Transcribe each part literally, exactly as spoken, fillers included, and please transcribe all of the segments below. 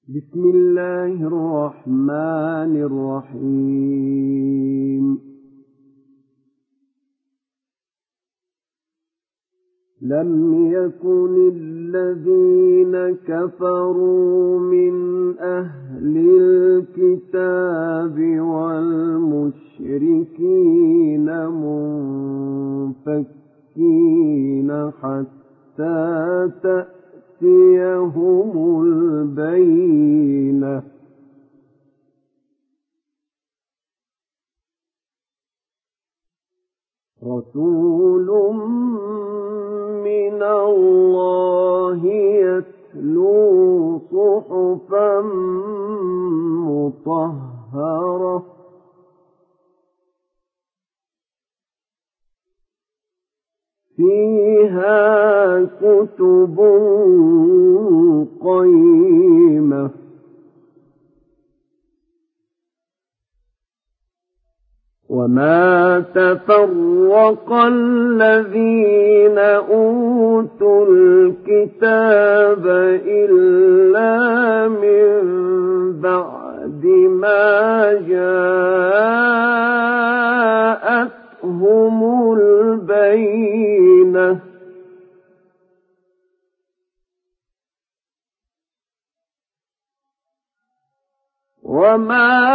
بسم الله الرحمن الرحيم لم يكن الذين كفروا من أهل الكتاب والمشركين منفكين حتى تأتيهم البينة رسول من الله يتلو صحفا مطهرة فيها كتب قيمة وما تفرق الذين أوتوا الكتاب إلا من بعد ما جاءتهم البينة وما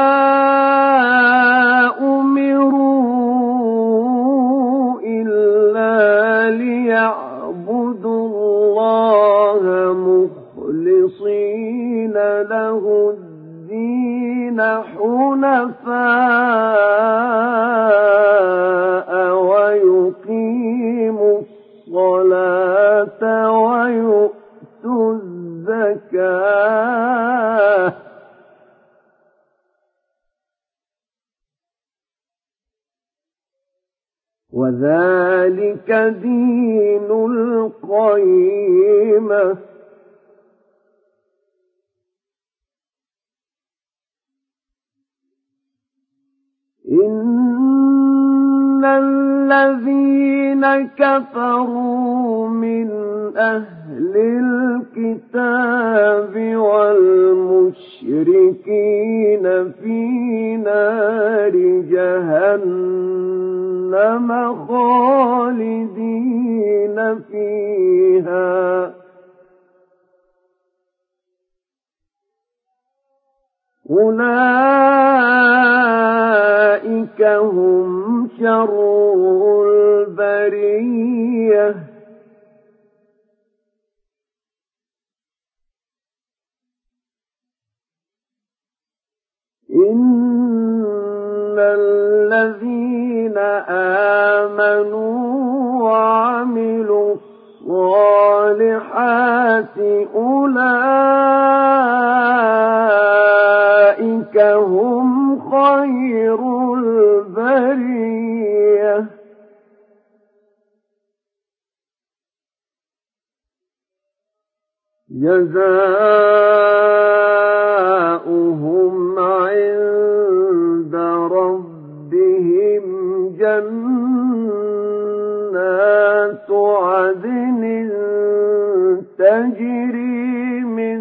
أمروا إلا ليعبدوا الله مخلصين له الدين حنفاء ويقيموا الصلاة ويؤتوا الزكاة وذلك دين القيمة إن الذين كفروا من أهل الكتاب والمشركين في نار جهنم خالدين فيها أولئك هم شر البرية إن الذين آمنوا وعملوا الصالحات أولئك هم خير البرية جزاؤهم عند ربهم جنات عدن تجري من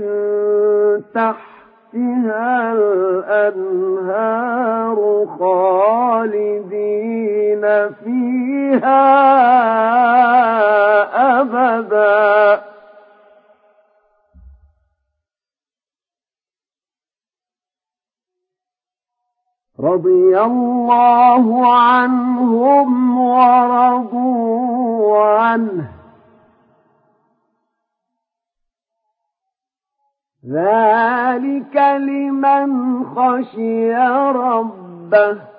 تحتها الأنهار خالدين فيها أبدا رضي الله عنهم ورضوا عنه ذلك لمن خشي ربه